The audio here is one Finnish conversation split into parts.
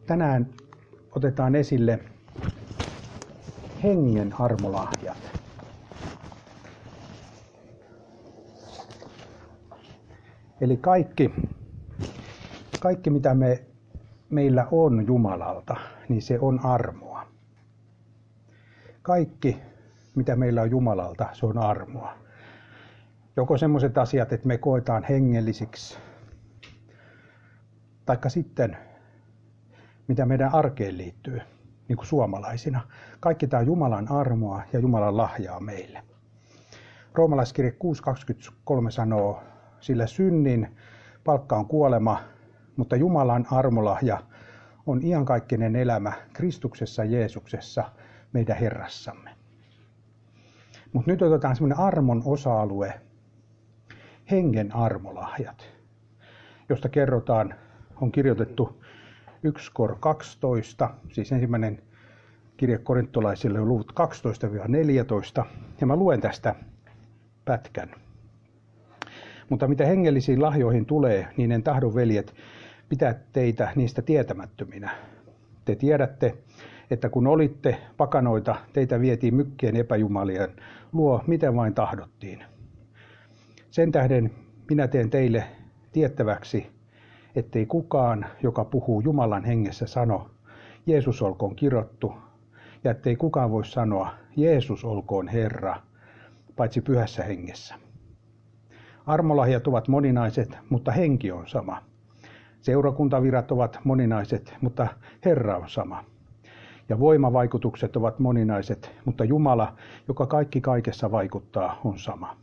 Tänään otetaan esille hengen armolahjat. Eli kaikki mitä meillä on Jumalalta, niin se on armoa. Kaikki mitä meillä on Jumalalta, se on armoa. Joko sellaiset asiat, että me koetaan hengellisiksi, taikka sitten mitä meidän arkeen liittyy, niin kuin suomalaisina. Kaikki tämä on Jumalan armoa ja Jumalan lahjaa meille. Roomalaiskirje 6.23 sanoo, sillä synnin palkka on kuolema, mutta Jumalan armolahja on iankaikkinen elämä Kristuksessa Jeesuksessa, meidän Herrassamme. Mutta nyt otetaan semmoinen armon osa-alue, hengen armolahjat, josta kerrotaan, on kirjoitettu 1 Kor 12, siis ensimmäinen kirje korintolaisille on luvut 12-14, ja mä luen tästä pätkän. Mutta mitä hengellisiin lahjoihin tulee, niin en tahdo, veljet, pitää teitä niistä tietämättöminä. Te tiedätte, että kun olitte pakanoita, teitä vietiin mykkien epäjumalien luo, miten vain tahdottiin. Sen tähden minä teen teille tiettäväksi, ettei kukaan, joka puhuu Jumalan hengessä, sano, Jeesus olkoon kirottu, ja ettei kukaan voi sanoa, Jeesus olkoon Herra, paitsi pyhässä hengessä. Armolahjat ovat moninaiset, mutta henki on sama. Seurakuntavirat ovat moninaiset, mutta Herra on sama. Ja voimavaikutukset ovat moninaiset, mutta Jumala, joka kaikki kaikessa vaikuttaa, on sama.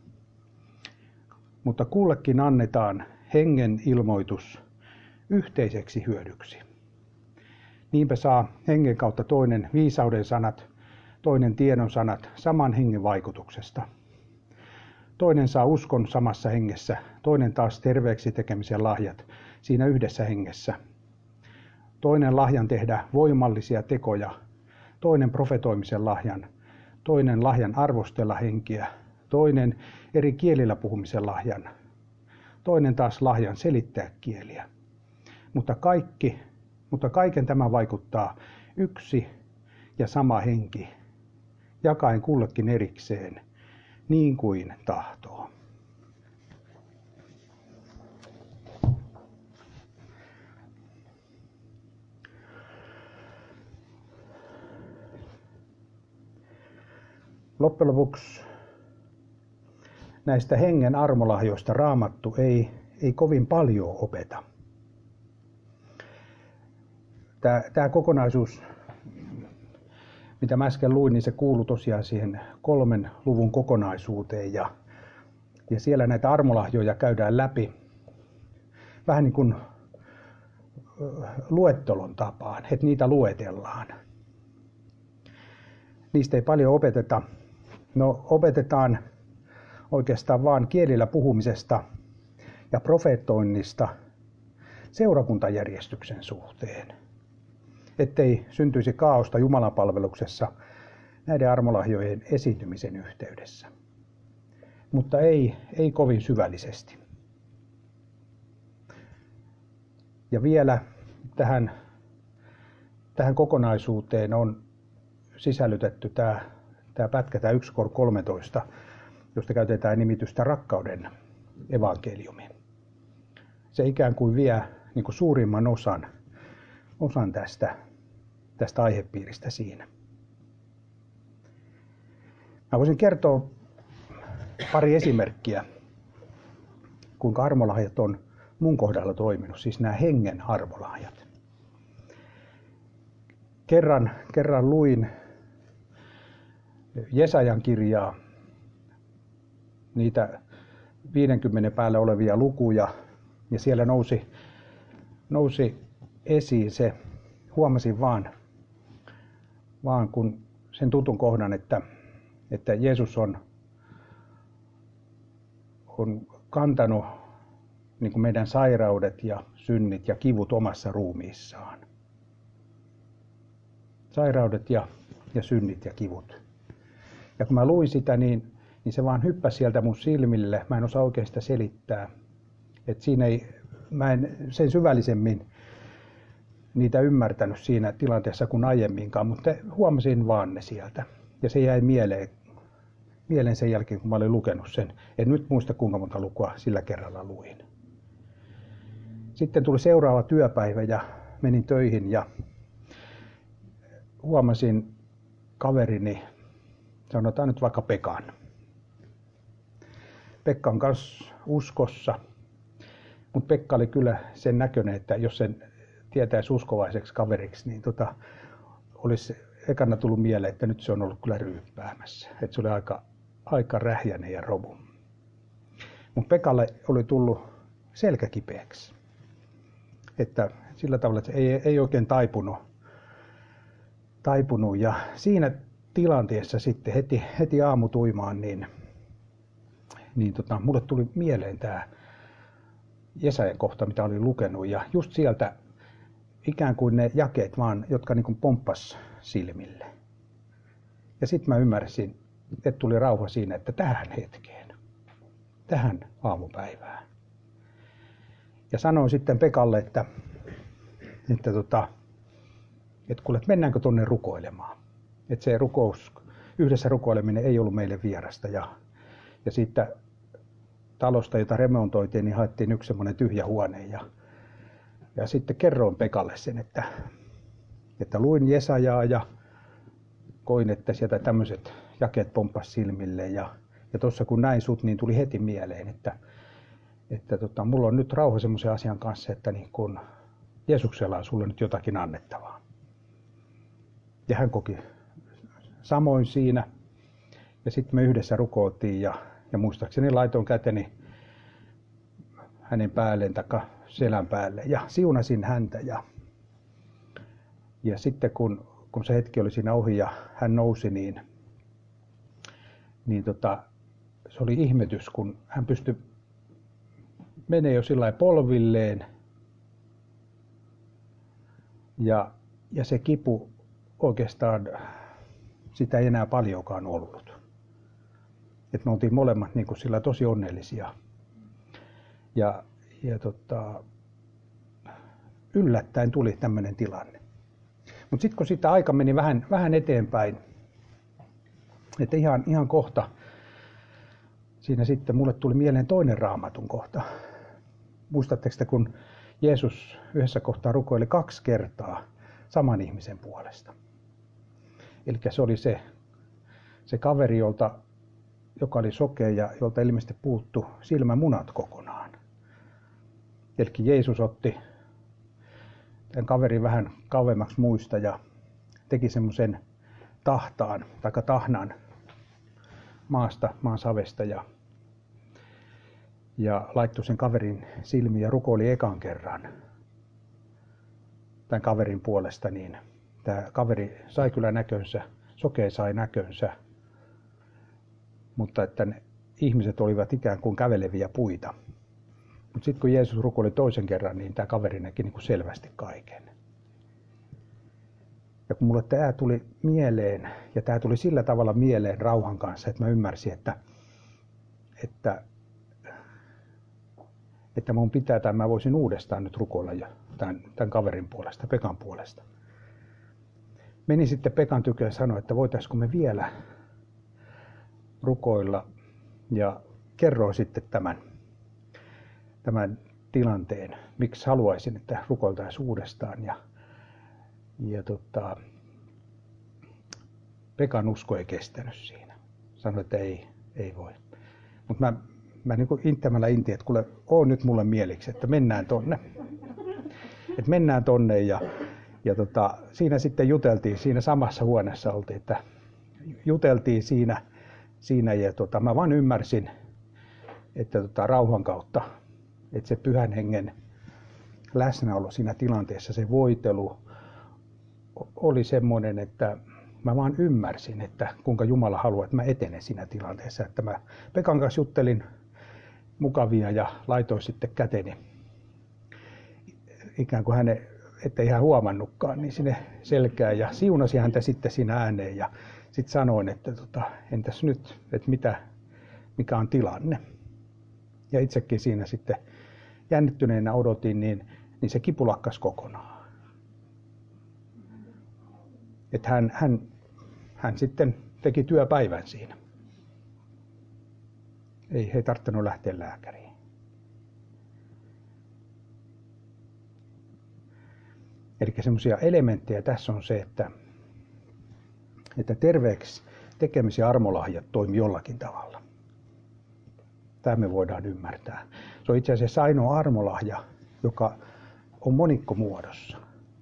Mutta kullekin annetaan hengen ilmoitus yhteiseksi hyödyksi. Niinpä saa hengen kautta toinen viisauden sanat, toinen tiedon sanat saman hengen vaikutuksesta. Toinen saa uskon samassa hengessä, toinen taas terveeksi tekemisen lahjat siinä yhdessä hengessä. Toinen lahjan tehdä voimallisia tekoja, toinen profetoimisen lahjan, toinen lahjan arvostella henkiä, toinen eri kielillä puhumisen lahjan, toinen taas lahjan selittää kieliä. Mutta kaiken tämä vaikuttaa yksi ja sama henki, jakaen kullekin erikseen, niin kuin tahtoo. Loppujen lopuksi näistä hengen armolahjoista Raamattu ei kovin paljon opeta. Tämä kokonaisuus, mitä mä äsken luin, niin se kuului tosiaan siihen 3 luvun kokonaisuuteen. Ja siellä näitä armolahjoja käydään läpi vähän niin kuin luettelon tapaan, että niitä luetellaan. Niistä ei paljon opeteta. No, opetetaan oikeastaan vaan kielillä puhumisesta ja profeetoinnista seurakuntajärjestyksen suhteen, ettei syntyisi kaaosta Jumalan palveluksessa näiden armolahjojen esiintymisen yhteydessä. Mutta ei kovin syvällisesti. Ja vielä tähän kokonaisuuteen on sisällytetty tämä pätkä, tämä 1 Kor 13, josta käytetään nimitystä rakkauden evankeliumi. Se ikään kuin vie niin kuin suurimman osan tästä aihepiiristä siinä. Mä voisin kertoa pari esimerkkiä, kuinka armolahjat on mun kohdalla toiminut, siis nämä hengen armolahjat. Kerran luin Jesajan kirjaa, niitä 50 päälle olevia lukuja, ja siellä nousi esiin se, huomasin vaan kun sen tutun kohdan, että Jeesus on kantanut niin kuin meidän sairaudet ja synnit ja kivut omassa ruumiissaan. Sairaudet ja synnit ja kivut. Ja kun mä luin sitä, niin se vaan hyppäsi sieltä mun silmille. Mä en osaa oikein sitä selittää. Mä en sen syvällisemmin niitä ymmärtänyt siinä tilanteessa kuin aiemminkaan, mutta huomasin vaan ne sieltä. Ja se jäi mieleen sen jälkeen, kun mä olin lukenut sen. En nyt muista, kuinka monta lukua sillä kerralla luin. Sitten tuli seuraava työpäivä ja menin töihin ja huomasin kaverini, sanotaan nyt vaikka Pekan. Pekka on kanssa uskossa, mutta Pekka oli kyllä sen näköinen, että jos sen tietäisi uskovaiseksi kaveriksi, niin olisi ekana tullut mieleen, että nyt se on ollut kyllä ryyppäämässä. Että se oli aika rähjäinen ja romu. Mutta Pekalle oli tullut selkä kipeäksi. Että sillä tavalla, että se ei oikein taipunut. Ja siinä tilanteessa sitten heti aamutuimaan, niin mulle tuli mieleen tämä Jesajan kohta, mitä olin lukenut. Ja just sieltä ikään kuin ne jakeet vaan, jotka niin kuin pomppas silmille. Ja sitten mä ymmärsin, että tuli rauha siinä, että tähän hetkeen, tähän aamupäivään. Ja sanoin sitten Pekalle, että kuule, mennäänkö tuonne rukoilemaan. Että se yhdessä rukoileminen ei ollut meille vierasta. Ja siitä talosta, jota remontoitiin, niin haettiin yksi semmoinen tyhjä huone. Ja sitten kerroin Pekalle sen, että luin Jesajaa ja koin, että sieltä tämmöiset jakeet pomppas silmille. Ja tuossa kun näin sut, niin tuli heti mieleen, että mulla on nyt rauha semmoisen asian kanssa, että niin kun Jeesuksella on sulle nyt jotakin annettavaa. Ja hän koki samoin siinä. Ja sitten me yhdessä rukoiltiin ja muistaakseni laitoin käteni hänen päälleen tai selän päälle ja siunasin häntä. Ja sitten kun se hetki oli siinä ohi ja hän nousi, niin se oli ihmetys, kun hän pystyi menemään jo sillä lailla polvilleen. Ja se kipu oikeastaan, sitä ei enää paljonkaan ollut. Et me oltiin molemmat niin kuin sillä tosi onnellisia. Ja yllättäen tuli tämmöinen tilanne. Mutta sitten kun sitä aika meni vähän eteenpäin, että ihan kohta, siinä sitten mulle tuli mieleen toinen Raamatun kohta. Muistatteko te, kun Jeesus yhdessä kohtaa rukoili 2 kertaa saman ihmisen puolesta? Eli se oli se kaveri, joka oli sokea ja jolta ilmeisesti puuttu silmämunat kokonaan. Eli Jeesus otti tämän kaverin vähän kauemmaksi muista ja teki semmoisen tahnan maan savesta ja laittoi sen kaverin silmiin ja rukoili ekan kerran tämän kaverin puolesta, niin tämä kaveri sai kyllä näkönsä, sokea sai näkönsä, mutta että ne ihmiset olivat ikään kuin käveleviä puita. Mutta sitten kun Jeesus rukoili toisen kerran, niin tämä kaveri näki niin kuin selvästi kaiken. Ja kun mulle tämä tuli mieleen, ja tämä tuli sillä tavalla mieleen rauhan kanssa, että mä ymmärsin, että mun pitää tai mä voisin uudestaan nyt rukoilla jo tämän kaverin puolesta, Pekan puolesta. Menin sitten Pekan tykö ja sanoin, että voitaisiko me vielä rukoilla ja kerroin sitten tämän tilanteen, miksi haluaisin, että rukoiltaisiin uudestaan. Ja Pekan usko ei kestänyt siinä. Sanoin, että ei voi. Mutta mä niin kuin inttämällä intiin, että kuule, oo nyt mulle mieliksi, että mennään tonne. Että mennään tonne ja siinä sitten juteltiin, siinä samassa huoneessa oltiin, että juteltiin siinä ja mä vaan ymmärsin, että rauhan kautta, että se Pyhän Hengen läsnäolo siinä tilanteessa, se voitelu oli semmoinen, että mä vaan ymmärsin, että kuinka Jumala haluaa, että mä etenen siinä tilanteessa. Että mä Pekan kanssa juttelin mukavia ja laitoin sitten käteni ikään kuin hänen, ettei hän huomannutkaan, niin sinne selkään ja siunasin häntä sitten siinä ääneen ja sitten sanoin, että entäs nyt, että mikä on tilanne. Ja itsekin siinä sitten jännittyneenä odotin, niin se kipu lakkasi kokonaan. Että hän sitten teki työpäivän siinä. Ei tarvinnut lähteä lääkäriin. Eli semmoisia elementtejä tässä on se, että terveeksi tekemisen armolahjat toimii jollakin tavalla. Tämä me voidaan ymmärtää. Se on itse asiassa ainoa armolahja, joka on monikkomuodossa.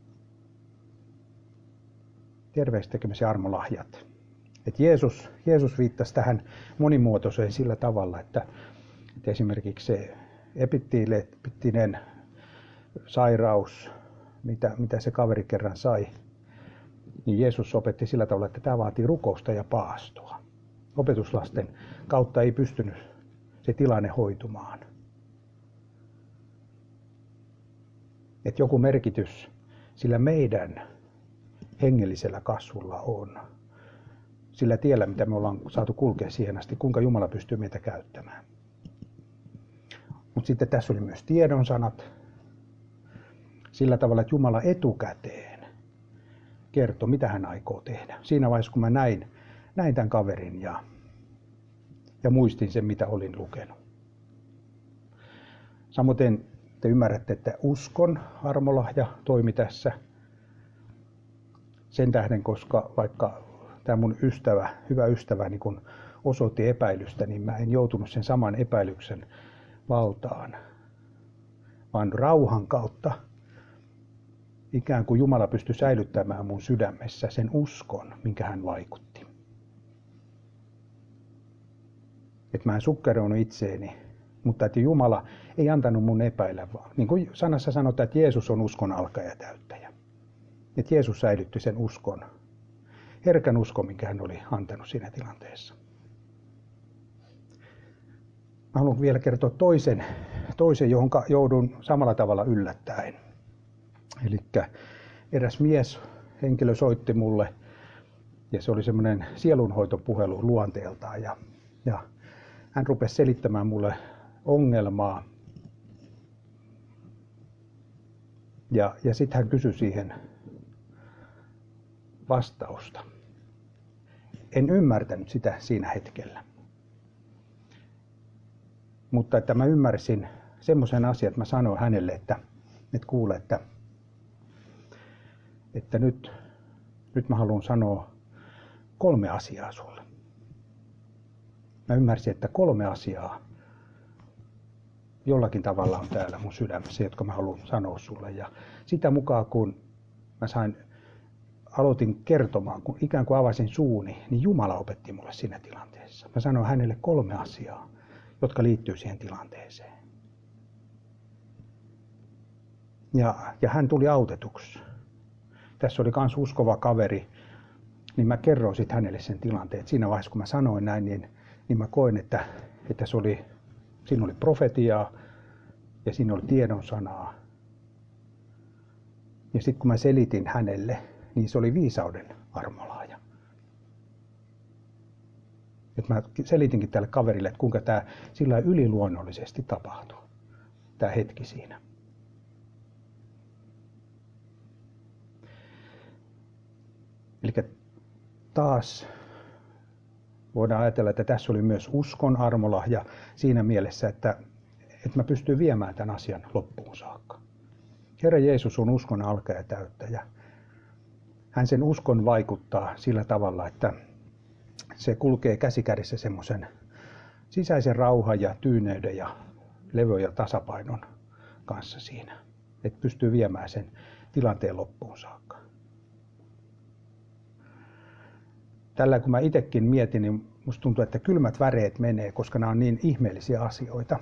Terveeksi tekemisen armolahjat. Et Jeesus viittasi tähän monimuotoiseen sillä tavalla, että esimerkiksi se epittiilinen sairaus, mitä se kaveri kerran sai, niin Jeesus opetti sillä tavalla, että tämä vaatii rukousta ja paastoa. Opetuslasten kautta ei pystynyt se tilanne hoitumaan. Että joku merkitys sillä meidän hengellisellä kasvulla on. Sillä tiellä, mitä me ollaan saatu kulkea siihen asti, kuinka Jumala pystyy meitä käyttämään. Mutta sitten tässä oli myös tiedonsanat. Sillä tavalla, että Jumala etukäteen kertoi, mitä hän aikoo tehdä. Siinä vaiheessa, kun mä näin tämän kaverin ja muistin sen, mitä olin lukenut. Samoin te ymmärrätte, että uskon armolahja toimi tässä sen tähden, koska vaikka tämä mun hyvä ystäväni, kun osoitti epäilystä, niin mä en joutunut sen saman epäilyksen valtaan, vaan rauhan kautta ikään kuin Jumala pystyi säilyttämään mun sydämessä sen uskon, minkä hän vaikutti. Että mä en sukkeroinut itseeni, mutta että Jumala ei antanut mun epäillä vaan. Niin kuin sanassa sanotaan, että Jeesus on uskon alkaja ja täyttäjä. Että Jeesus säilytti sen uskon, herkän uskon, minkä hän oli antanut siinä tilanteessa. Mä haluan vielä kertoa toisen, johon joudun samalla tavalla yllättäen. Eli eräs henkilö soitti mulle, ja se oli semmoinen sielunhoitopuhelu luonteeltaan, ja hän rupesi selittämään mulle ongelmaa. Ja sitten hän kysyi siihen vastausta. En ymmärtänyt sitä siinä hetkellä. Mutta että mä ymmärsin semmoisen asian, että mä sanoin hänelle, että kuule, että nyt mä haluan sanoa 3 asiaa sulle. Mä ymmärsin, että 3 asiaa jollakin tavalla on täällä mun sydämessä, jotka mä haluan sanoa sulle. Ja sitä mukaan, kun mä aloitin kertomaan, kun ikään kuin avasin suuni, niin Jumala opetti mulle siinä tilanteessa. Mä sanoin hänelle 3 asiaa, jotka liittyy siihen tilanteeseen. Ja hän tuli autetuksi. Tässä oli myös uskova kaveri, niin mä kerroin sitten hänelle sen tilanteen. Et siinä vaiheessa, kun mä sanoin näin, niin mä koin, että siinä oli profetiaa ja siinä oli tiedonsanaa. Ja sitten kun mä selitin hänelle, niin se oli viisauden armolahja. Et mä selitinkin tälle kaverille, että kuinka tämä sillä yliluonnollisesti tapahtuu, tämä hetki siinä. Eli taas voidaan ajatella, että tässä oli myös uskon armolahja siinä mielessä, että mä pystyn viemään tämän asian loppuun saakka. Herra Jeesus on uskon alkaja ja täyttäjä. Hän sen uskon vaikuttaa sillä tavalla, että se kulkee käsikädessä semmoisen sisäisen rauhan ja tyyneyden ja levyn ja tasapainon kanssa siinä. Että pystyy viemään sen tilanteen loppuun saakka. Tällä kun mä itsekin mietin, niin musta tuntuu, että kylmät väreet menee, koska nämä on niin ihmeellisiä asioita.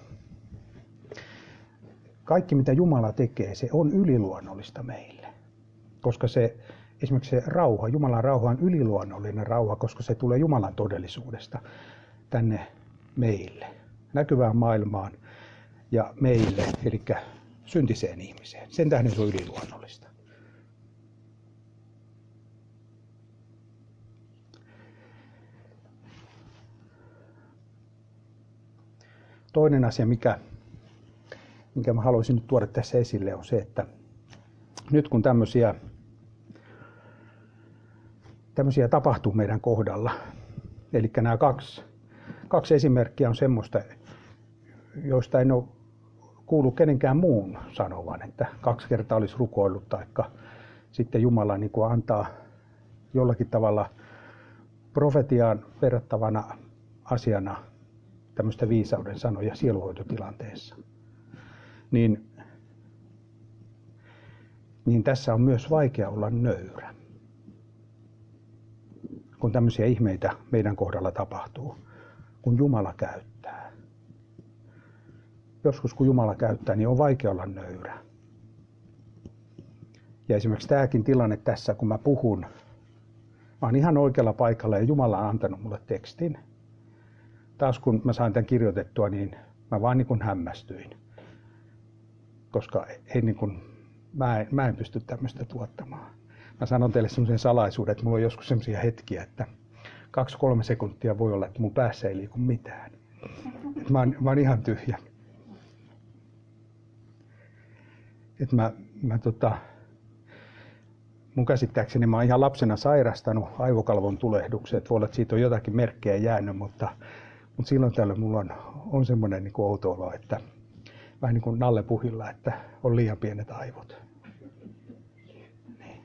Kaikki mitä Jumala tekee, se on yliluonnollista meille. Koska esimerkiksi se rauha, Jumalan rauha on yliluonnollinen rauha, koska se tulee Jumalan todellisuudesta tänne meille, näkyvään maailmaan ja meille, eli syntiseen ihmiseen. Sen tähden se on yliluonnollista. Toinen asia, minkä mä haluaisin nyt tuoda tässä esille, on se, että nyt kun tämmöisiä tämmöisiä tapahtuu meidän kohdalla. Eli nämä kaksi esimerkkiä on semmoista, joista en ole kuullut kenenkään muun sanovan, että 2 kertaa olisi rukoillut, taikka sitten Jumala niin kuin antaa jollakin tavalla profetiaan verrattavana asiana tämmöistä viisauden sanoja sieluhoitotilanteessa. Niin tässä on myös vaikea olla nöyrä, kun tämmöisiä ihmeitä meidän kohdalla tapahtuu, kun Jumala käyttää. Joskus kun Jumala käyttää, niin on vaikea olla nöyrä. Ja esimerkiksi tämäkin tilanne tässä, kun mä puhun, mä oon ihan oikealla paikalla ja Jumala on antanut mulle tekstin. Taas kun mä sain tämän kirjoitettua, niin mä vaan niin kuin hämmästyin. Koska mä en pysty tämmöistä tuottamaan. Mä sanon teille semmoisen salaisuuden, että mulla on joskus semmoisia hetkiä, että 2-3 sekuntia voi olla, että mun päässä ei liiku mitään. Että mä oon ihan tyhjä. Että mun käsittääkseni mä oon ihan lapsena sairastanut aivokalvon tulehduksen. Voi olla, että siitä on jotakin merkkejä jäänyt, mutta silloin tällöin mulla on semmoinen niin kuin outo olo, että vähän niin kuin Nalle Puhilla, että on liian pienet aivot. Niin.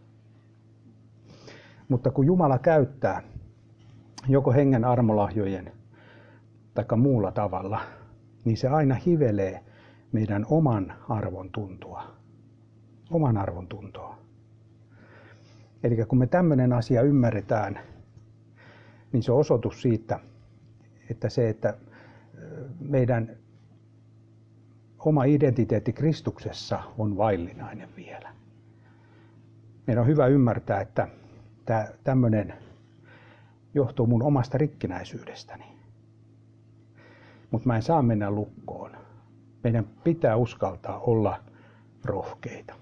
Mutta kun Jumala käyttää joko hengen armolahjojen tai muulla tavalla, niin se aina hivelee meidän oman arvon tuntua. Oman arvon tuntoa. Eli kun me tämmöinen asia ymmärretään, niin se on osoitus siitä, että meidän oma identiteetti Kristuksessa on vaillinainen vielä. Meidän on hyvä ymmärtää, että tämmöinen johtuu mun omasta rikkinäisyydestäni. Mutta mä en saa mennä lukkoon. Meidän pitää uskaltaa olla rohkeita.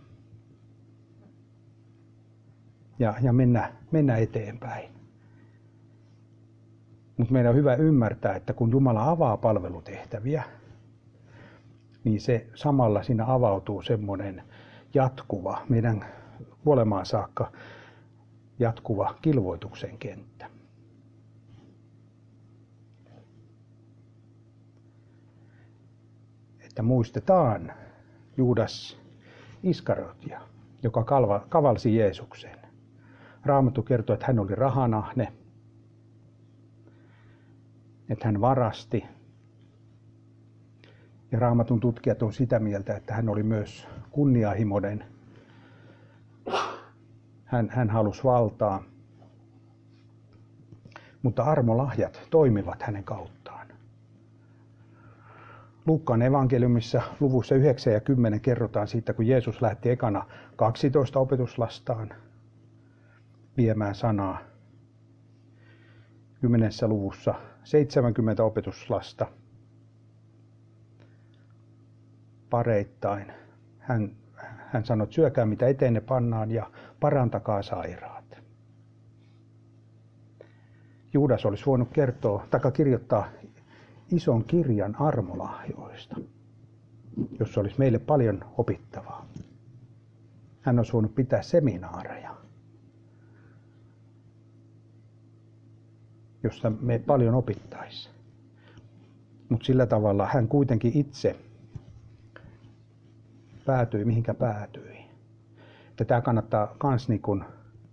Ja mennä eteenpäin. Mutta meidän on hyvä ymmärtää, että kun Jumala avaa palvelutehtäviä, niin se samalla siinä avautuu semmoinen jatkuva, meidän kuolemaan saakka jatkuva kilvoituksen kenttä. Että muistetaan Juudas Iskariotia, joka kavalsi Jeesuksen. Raamattu kertoo, että hän oli rahanahne, että hän varasti. Ja Raamatun tutkijat on sitä mieltä, että hän oli myös kunnianhimoinen. Hän halusi valtaa, mutta armolahjat toimivat hänen kauttaan. Luukkaan evankeliumissa luvussa 9 ja 10 kerrotaan siitä, kun Jeesus lähti ekana 12 opetuslastaan viemään sanaa. 10. luvussa 70 opetuslasta pareittain. Hän sanoi, että syökää mitä eteenne pannaan ja parantakaa sairaat. Juudas olisi voinut kirjoittaa ison kirjan armolahjoista, jossa olisi meille paljon opittavaa. Hän olisi voinut pitää seminaareja, josta me paljon opittaisiin. Mutta sillä tavalla hän kuitenkin itse päätyi mihinkä päätyi. Että tämä kannattaa myös niin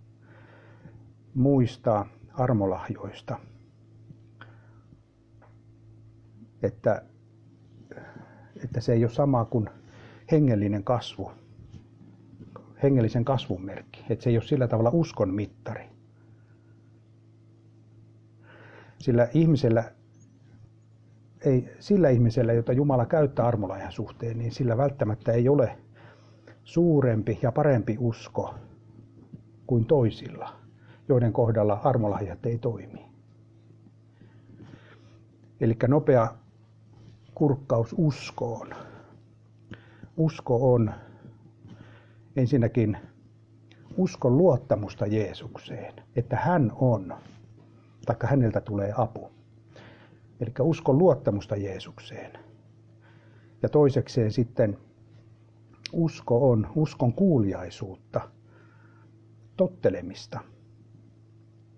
muistaa armolahjoista. Että se ei ole sama kuin hengellinen kasvu, hengellisen kasvun merkki. Että se ei ole sillä tavalla uskon mittari. Sillä ihmisellä, jota Jumala käyttää armolahjan suhteen, niin sillä välttämättä ei ole suurempi ja parempi usko kuin toisilla, joiden kohdalla armolahjat ei toimi. Eli nopea kurkkaus uskoon. Usko on ensinnäkin uskon luottamusta Jeesukseen, että hän on, taikka häneltä tulee apu. Eli uskon luottamusta Jeesukseen. Ja toisekseen sitten usko on uskon kuuliaisuutta, tottelemista.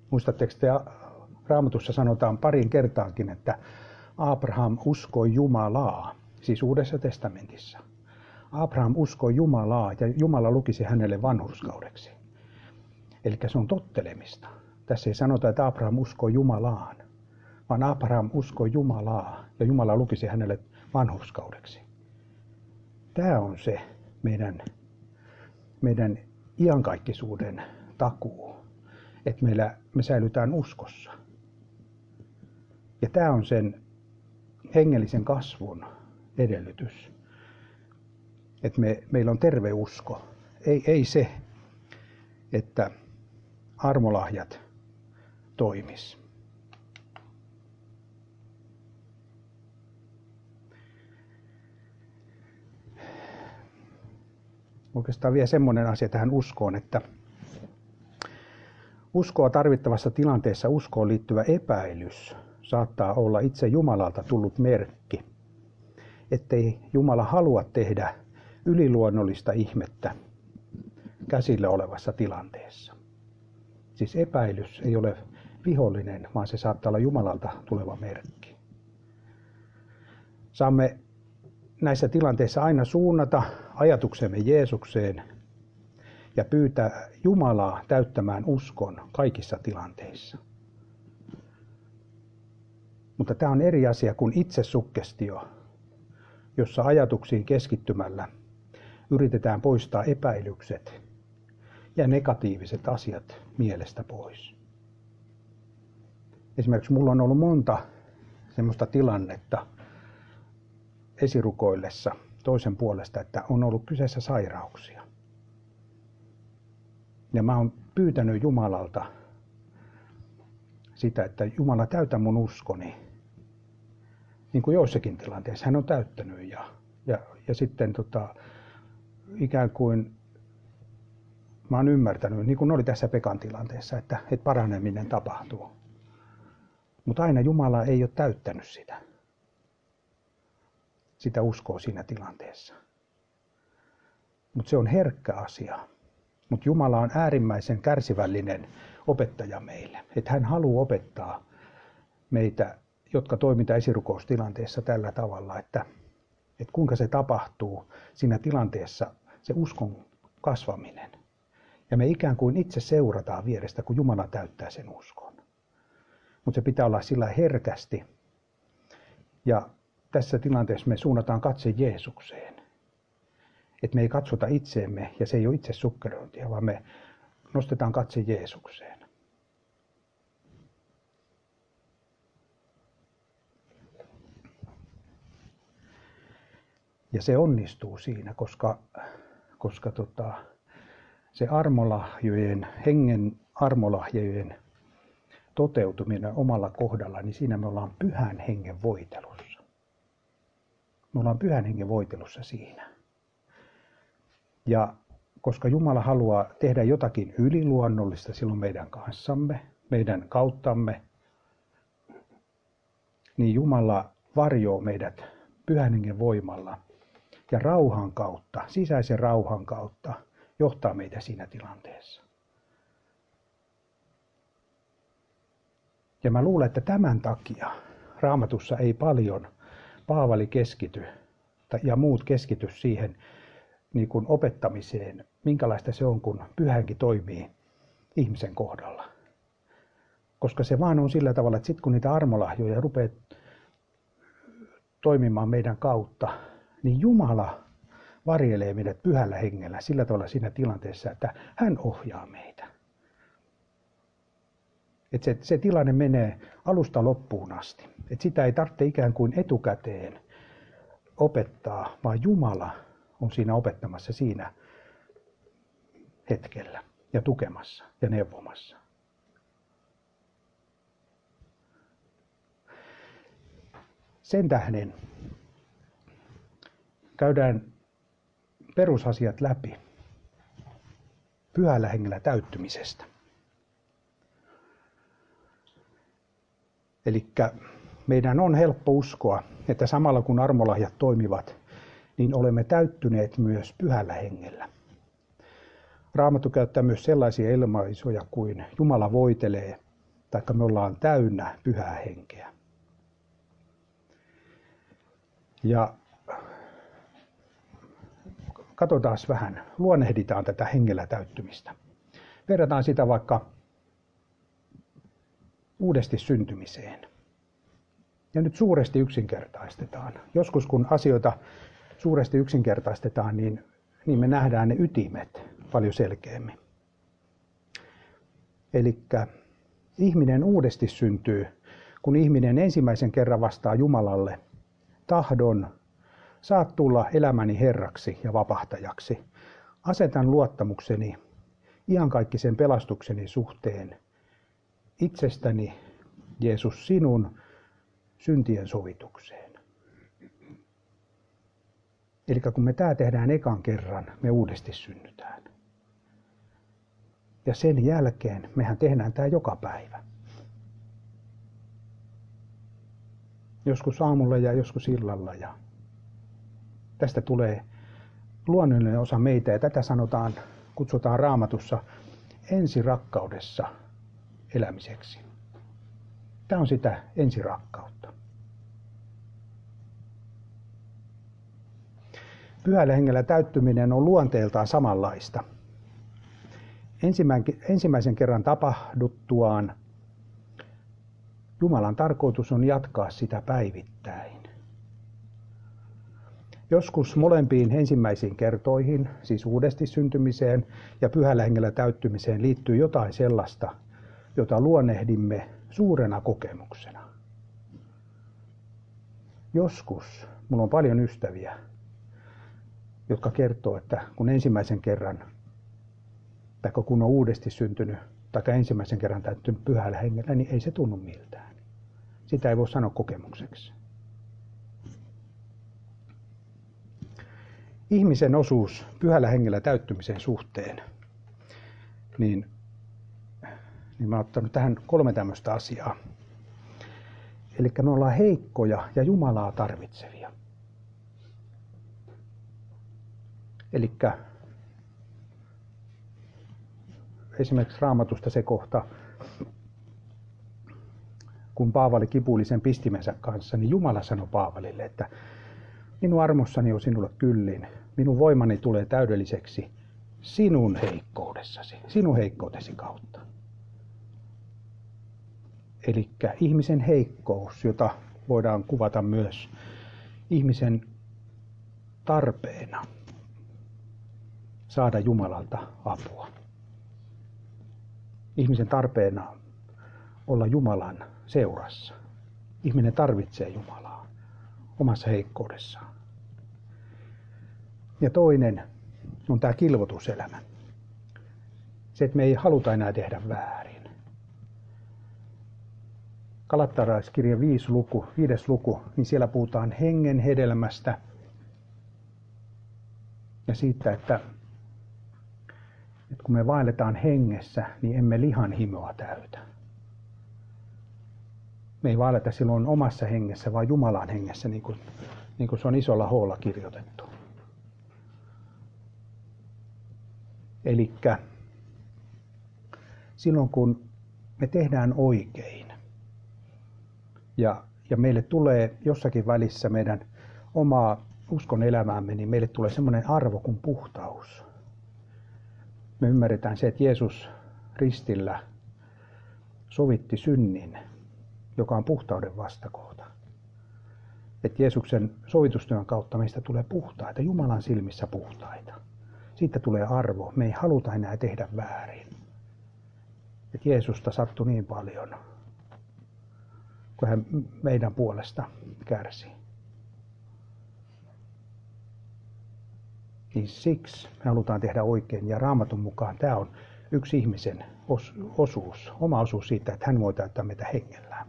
Muistatteko te, Raamatussa sanotaan parin kertaankin, että Abraham uskoi Jumalaa, siis Uudessa testamentissa. Abraham uskoi Jumalaa ja Jumala lukisi hänelle vanhurskaudeksi. Eli se on tottelemista. Tässä ei sanota, että Abraham uskoi Jumalaan, vaan Abraham uskoi Jumalaa ja Jumala lukisi hänelle vanhurskaudeksi. Tämä on se meidän iankaikkisuuden takuu, että me säilytään uskossa. Ja tämä on sen hengellisen kasvun edellytys, että meillä on terve usko. Ei se, että armolahjat toimis. Oikeastaan vielä semmoinen asia tähän uskoon, että uskoa tarvittavassa tilanteessa uskoon liittyvä epäilys saattaa olla itse Jumalalta tullut merkki, ettei Jumala halua tehdä yliluonnollista ihmettä käsillä olevassa tilanteessa. Siis epäilys ei ole vihollinen, vaan se saattaa olla Jumalalta tuleva merkki. Saamme näissä tilanteissa aina suunnata ajatuksemme Jeesukseen ja pyytää Jumalaa täyttämään uskon kaikissa tilanteissa. Mutta tämä on eri asia kuin itsesuggestio, jossa ajatuksiin keskittymällä yritetään poistaa epäilykset ja negatiiviset asiat mielestä pois. Esimerkiksi minulla on ollut monta semmoista tilannetta esirukoillessa toisen puolesta, että on ollut kyseessä sairauksia. Ja mä oon pyytänyt Jumalalta sitä, että Jumala täytä mun uskoni. Niin kuin joissakin tilanteissa hän on täyttänyt ja sitten ikään kuin mä oon ymmärtänyt, niin kuin oli tässä Pekan tilanteessa, että paraneminen tapahtuu. Mutta aina Jumala ei ole täyttänyt sitä uskoa siinä tilanteessa. Mutta se on herkkä asia. Mutta Jumala on äärimmäisen kärsivällinen opettaja meille. Että hän haluaa opettaa meitä, jotka toimitaan esirukoustilanteessa tällä tavalla, että kuinka se tapahtuu siinä tilanteessa, se uskon kasvaminen. Ja me ikään kuin itse seurataan vierestä, kun Jumala täyttää sen uskon. Mutta se pitää olla sillä herkästi. Ja tässä tilanteessa me suunnataan katse Jeesukseen. Että me ei katsota itseemme, ja se ei ole itse sukkerointia, vaan me nostetaan katse Jeesukseen. Ja se onnistuu siinä, koska se armolahjojen, hengen armolahjojen toteutuminen omalla kohdalla, niin siinä me ollaan pyhän hengen voitelussa. Me ollaan pyhän hengen voitelussa siinä. Ja koska Jumala haluaa tehdä jotakin yliluonnollista silloin meidän kanssamme, meidän kauttamme, niin Jumala varjoo meidät pyhän hengen voimalla ja rauhan kautta, sisäisen rauhan kautta johtaa meitä siinä tilanteessa. Ja mä luulen, että tämän takia Raamatussa ei paljon Paavali keskity ja muut keskity siihen niin kuin opettamiseen, minkälaista se on, kun pyhä henki toimii ihmisen kohdalla. Koska se vaan on sillä tavalla, että sitten kun niitä armolahjoja rupeaa toimimaan meidän kautta, niin Jumala varjelee meidät pyhällä hengellä sillä tavalla siinä tilanteessa, että hän ohjaa meitä. Että se tilanne menee alusta loppuun asti. Että sitä ei tarvitse ikään kuin etukäteen opettaa, vaan Jumala on siinä opettamassa siinä hetkellä ja tukemassa ja neuvomassa. Sen tähden käydään perusasiat läpi pyhällä hengellä täyttymisestä. Eli meidän on helppo uskoa, että samalla kun armolahjat toimivat, niin olemme täyttyneet myös pyhällä hengellä. Raamattu käyttää myös sellaisia ilmaisuja kuin Jumala voitelee taikka me ollaan täynnä pyhää henkeä. Ja katsotaan vähän, luonnehditaan tätä hengellä täyttymistä. Verrataan sitä vaikka uudesti syntymiseen. Ja nyt suuresti yksinkertaistetaan. Joskus kun asioita suuresti yksinkertaistetaan, niin me nähdään ne ytimet paljon selkeämmin. Eli ihminen uudesti syntyy, kun ihminen ensimmäisen kerran vastaa Jumalalle tahdon, saat tulla elämäni Herraksi ja vapahtajaksi. Asetan luottamukseni iankaikkisen pelastukseni suhteen itsestäni, Jeesus, sinun syntien sovitukseen. Eli kun me tämä tehdään ekan kerran, me uudesti synnytään. Ja sen jälkeen mehän tehdään tämä joka päivä. Joskus aamulla ja joskus illalla. Ja tästä tulee luonnollinen osa meitä ja tätä kutsutaan Raamatussa ensirakkaudessa elämiseksi. Tämä on sitä ensirakkautta. Pyhällä hengellä täyttyminen on luonteeltaan samanlaista. Ensimmäisen kerran tapahduttuaan Jumalan tarkoitus on jatkaa sitä päivittäin. Joskus molempiin ensimmäisiin kertoihin, siis uudesti syntymiseen ja pyhällä hengellä täyttymiseen, liittyy jotain sellaista, jota luonnehdimme suurena kokemuksena. Joskus minulla on paljon ystäviä, jotka kertoo, että kun ensimmäisen kerran, tai kun on uudesti syntynyt, tai ensimmäisen kerran täyttynyt pyhällä hengellä, niin ei se tunnu miltään. Sitä ei voi sanoa kokemukseksi. Ihmisen osuus pyhällä hengellä täyttymisen suhteen, niin mä oon ottanut tähän 3 tämmöistä asiaa. Eli me ollaan heikkoja ja Jumalaa tarvitsevia. Eli esimerkiksi Raamatusta se kohta, kun Paavali kipuili sen pistimensä kanssa, niin Jumala sanoi Paavalille, että minun armossani on sinulle kyllin, minun voimani tulee täydelliseksi sinun heikkoudessasi, sinun heikkoutesi kautta. Eli ihmisen heikkous, jota voidaan kuvata myös ihmisen tarpeena saada Jumalalta apua. Ihmisen tarpeena olla Jumalan seurassa. Ihminen tarvitsee Jumalaa omassa heikkoudessaan. Ja toinen on tämä kilvotuselämä. Se, että me ei haluta enää tehdä väärin. Galattalaiskirjan 5. luku, niin siellä puhutaan hengen hedelmästä ja siitä, että kun me vaelletaan hengessä, niin emme lihan himoa täytä. Me ei vaelleta silloin omassa hengessä, vaan Jumalan hengessä, niin kuin se on isolla hoolla kirjoitettu. Elikkä silloin kun me tehdään oikein ja meille tulee jossakin välissä meidän omaa uskon elämäämme, niin meille tulee semmoinen arvo kuin puhtaus. Me ymmärretään se, että Jeesus ristillä sovitti synnin, joka on puhtauden vastakohta. Että Jeesuksen sovitustyön kautta meistä tulee puhtaita, Jumalan silmissä puhtaita. Siitä tulee arvo. Me ei haluta enää tehdä väärin. Että Jeesusta sattui niin paljon, kun hän meidän puolesta kärsi. Niin siksi me halutaan tehdä oikein. Ja Raamatun mukaan tämä on yksi ihmisen osuus, oma osuus siitä, että hän voi täyttää meitä hengellään.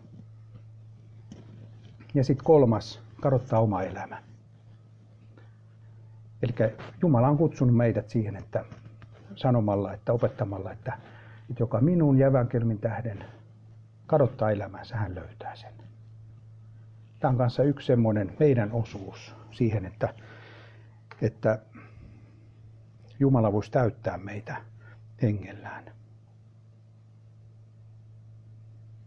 Ja sitten 3, kadottaa oma elämä. Eli Jumala on kutsunut meidät siihen, että sanomalla, että opettamalla, että joka minun ja evankelmin tähden kadottaa elämänsä, hän löytää sen. Tämä on kanssa yksi semmoinen meidän osuus siihen, että Jumala voisi täyttää meitä hengellään.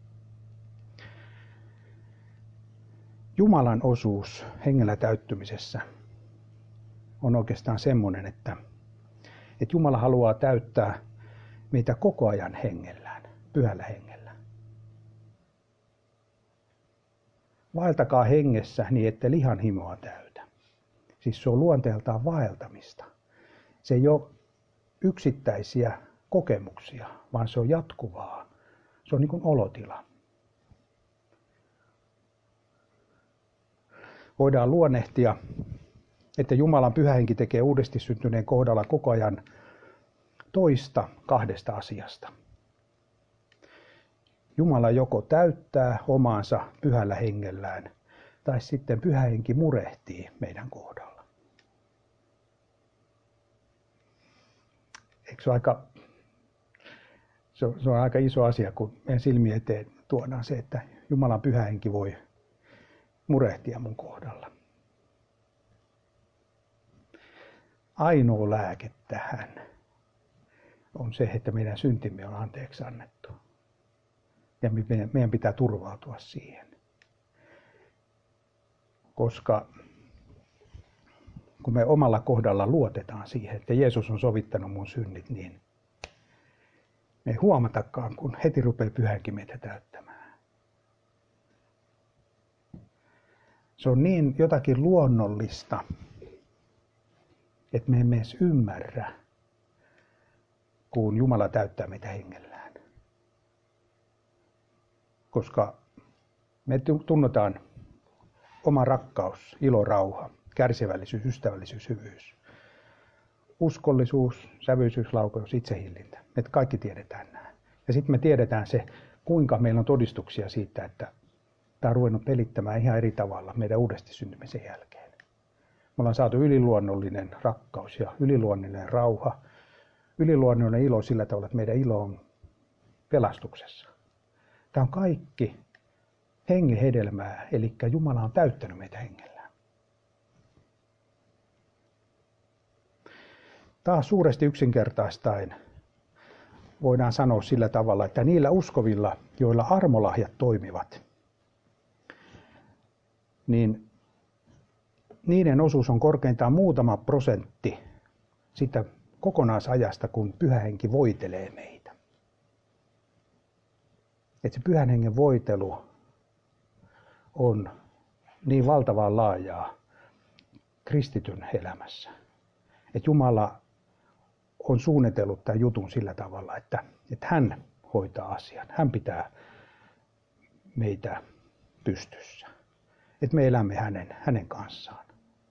Jumalan osuus hengellä täyttymisessä on oikeastaan semmoinen, että Jumala haluaa täyttää meitä koko ajan hengellään, pyhällä hengellä. Vaeltakaa hengessä niin, ette lihan himoa täytä. Siis se on luonteeltaan vaeltamista. Se ei ole yksittäisiä kokemuksia, vaan se on jatkuvaa. Se on niin kuin olotila. Voidaan luonnehtia, että Jumalan pyhä henki tekee uudesti syntyneen kohdalla koko ajan toista kahdesta asiasta. Jumala joko täyttää omaansa pyhällä hengellään, tai sitten pyhä henki murehtii meidän kohdalla. Eikö se on aika iso asia, kun meidän silmien eteen tuodaan se, että Jumalan pyhä henki voi murehtia mun kohdalla. Ainoa lääke tähän on se, että meidän syntimme on anteeksi annettu. Ja meidän pitää turvautua siihen. Koska kun me omalla kohdalla luotetaan siihen, että Jeesus on sovittanut mun synnit, niin me ei huomatakaan, kun heti rupeaa pyhä henki meitä täyttämään. Se on niin jotakin luonnollista, että me emme edes ymmärrä, kun Jumala täyttää meitä hengellään. Koska me tunnetaan oma rakkaus, ilo, rauha, kärsivällisyys, ystävällisyys, hyvyys, uskollisuus, sävyisyys, laupeus, itsehillintä. Me kaikki tiedetään nämä. Ja sitten me tiedetään se, kuinka meillä on todistuksia siitä, että tämä on ruvennut pelittämään ihan eri tavalla meidän uudesti syntymisen jälkeen. Me ollaan saatu yliluonnollinen rakkaus ja yliluonnollinen rauha, yliluonnollinen ilo sillä tavalla, että meidän ilo on pelastuksessa. Tämä on kaikki hengen hedelmää, eli Jumala on täyttänyt meitä hengellään. Taas suuresti yksinkertaistaen voidaan sanoa sillä tavalla, että niillä uskovilla, joilla armolahjat toimivat, niin niiden osuus on korkeintaan muutama prosentti sitä kokonaisajasta, kun pyhä henki voitelee meitä. Että se pyhän hengen voitelu on niin valtavan laajaa kristityn elämässä. Että Jumala on suunnitellut tämän jutun sillä tavalla, että hän hoitaa asian. Hän pitää meitä pystyssä. Että me elämme hänen kanssaan.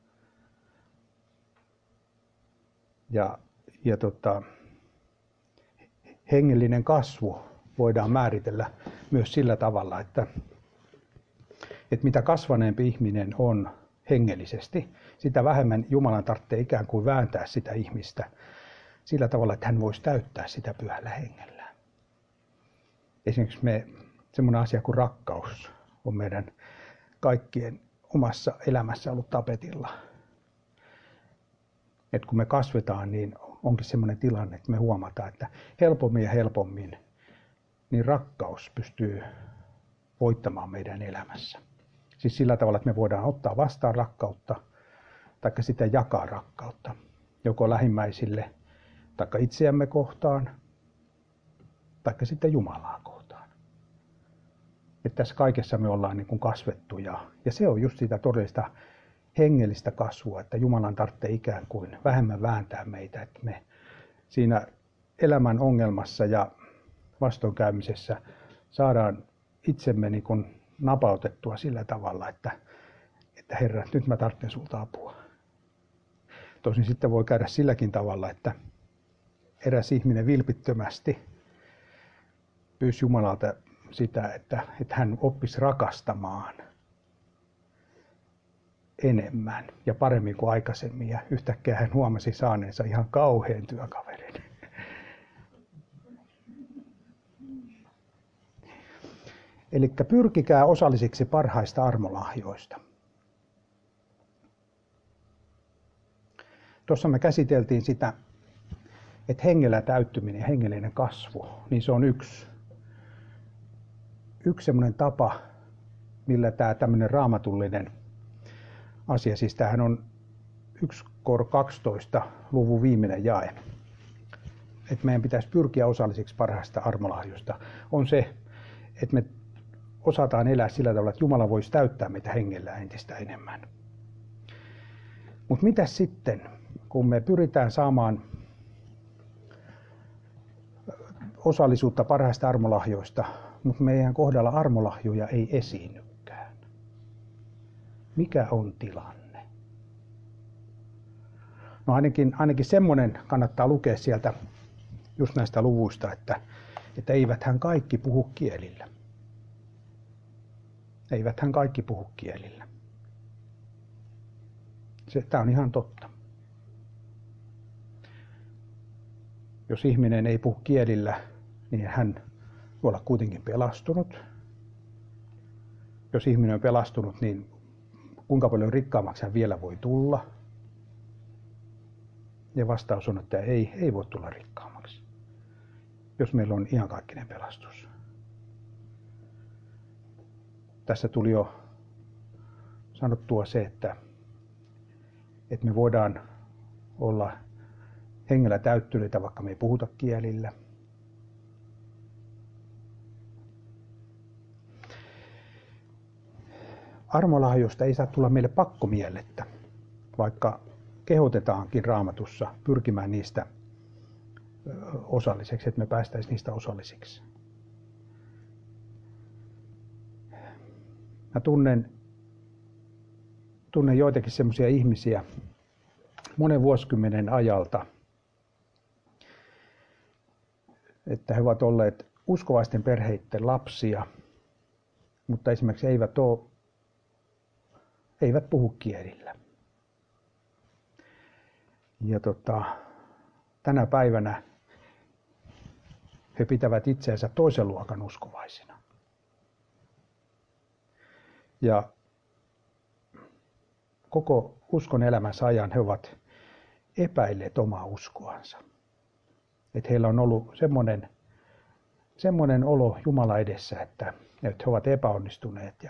Hengellinen kasvu voidaan määritellä myös sillä tavalla, että mitä kasvaneempi ihminen on hengellisesti, sitä vähemmän Jumalan tarvitsee ikään kuin vääntää sitä ihmistä sillä tavalla, että hän voisi täyttää sitä pyhällä hengellä. Esimerkiksi semmoinen asia kuin rakkaus on meidän kaikkien omassa elämässä ollut tapetilla. Et kun me kasvetaan, niin onkin semmoinen tilanne, että me huomataan, että helpommin ja helpommin niin rakkaus pystyy voittamaan meidän elämässä. Siis sillä tavalla, että me voidaan ottaa vastaan rakkautta, tai sitten jakaa rakkautta, joko lähimmäisille, tai itseämme kohtaan, tai sitten Jumalaa kohtaan. Että tässä kaikessa me ollaan niin kuin kasvettu, ja se on just sitä todellista hengellistä kasvua, että Jumalan tarvitsee ikään kuin vähemmän vääntää meitä, että me siinä elämän ongelmassa ja vastoinkäymisessä saadaan itsemme niin kuin napautettua sillä tavalla, että Herra, nyt mä tarvitsen sulta apua. Tosin sitten voi käydä silläkin tavalla, että eräs ihminen vilpittömästi pyysi Jumalalta sitä, että hän oppisi rakastamaan enemmän ja paremmin kuin aikaisemmin. Ja yhtäkkiä hän huomasi saaneensa ihan kauhean työkaverin. Eli pyrkikää osallisiksi parhaista armolahjoista. Tuossa me käsiteltiin sitä, että hengellä täyttyminen ja hengellinen kasvu, niin se on yksi semmoinen tapa millä tämä tämmöinen raamatullinen asia, siis tämähän on 1 Kor 12 luvun viimeinen jae, että meidän pitäisi pyrkiä osallisiksi parhaista armolahjoista, on se, että me osataan elää sillä tavalla, että Jumala voisi täyttää meitä hengellä entistä enemmän. Mutta mitä sitten, kun me pyritään saamaan osallisuutta parhaista armolahjoista, mutta meidän kohdalla armolahjoja ei esiinnykään? Mikä on tilanne? No ainakin semmoinen kannattaa lukea sieltä just näistä luvuista, että eiväthän kaikki puhu kielillä. Eiväthän kaikki puhu kielillä. Tämä on ihan totta. Jos ihminen ei puhu kielillä, niin hän voi olla kuitenkin pelastunut. Jos ihminen on pelastunut, niin kuinka paljon rikkaammaksi hän vielä voi tulla? Ja vastaus on, että ei voi tulla rikkaammaksi, jos meillä on iankaikkinen pelastus. Tässä tuli jo sanottua se, että me voidaan olla hengellä täyttyneitä, vaikka me ei puhuta kielillä. Armolahjoista ei saa tulla meille pakkomielettä, vaikka kehotetaankin Raamatussa pyrkimään niistä osalliseksi, että me päästäisiin niistä osallisiksi. Mä tunnen joitakin semmoisia ihmisiä monen vuosikymmenen ajalta, että he ovat olleet uskovaisten perheiden lapsia, mutta esimerkiksi eivät puhu kielillä. Ja tänä päivänä he pitävät itseänsä toisen luokan uskovaisina. Ja koko uskon elämänsä ajan he ovat epäilleet omaa uskoansa. Että heillä on ollut semmoinen olo Jumala edessä, että he ovat epäonnistuneet.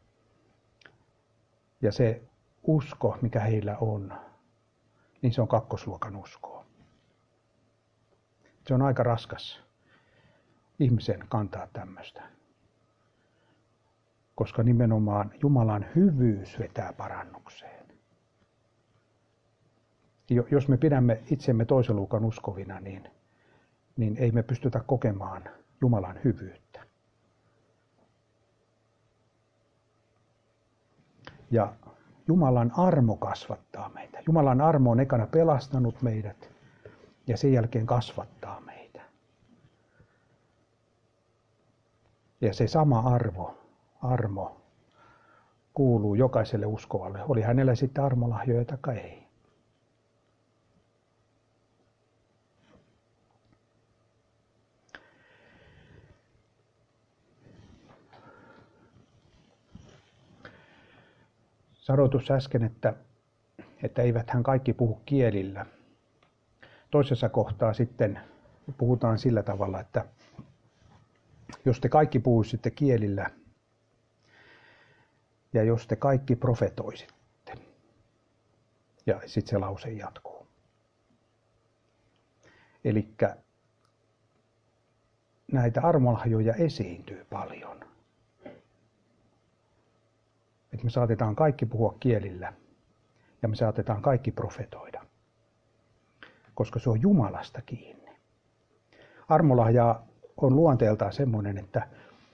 Ja se usko, mikä heillä on, niin se on kakkosluokan uskoa. Se on aika raskas ihmisen kantaa tämmöistä. Koska nimenomaan Jumalan hyvyys vetää parannukseen. Jos me pidämme itsemme toisen luokan uskovina, niin ei me pystytä kokemaan Jumalan hyvyyttä. Ja Jumalan armo kasvattaa meitä. Jumalan armo on ekana pelastanut meidät ja sen jälkeen kasvattaa meitä. Ja se sama armo kuuluu jokaiselle uskovalle, oli hänellä sitten armolahjoja tai ei. Sanoin tuossa äsken, että eiväthän kaikki puhu kielillä. Toisessa kohtaa sitten puhutaan sillä tavalla, että jos te kaikki puhuisitte kielillä ja jos te kaikki profetoisitte. Ja sitten se lause jatkuu. Elikkä näitä armolahjoja esiintyy paljon. Että me saatetaan kaikki puhua kielillä ja me saatetaan kaikki profetoida. Koska se on Jumalasta kiinni. Armolahja on luonteeltaan semmoinen, että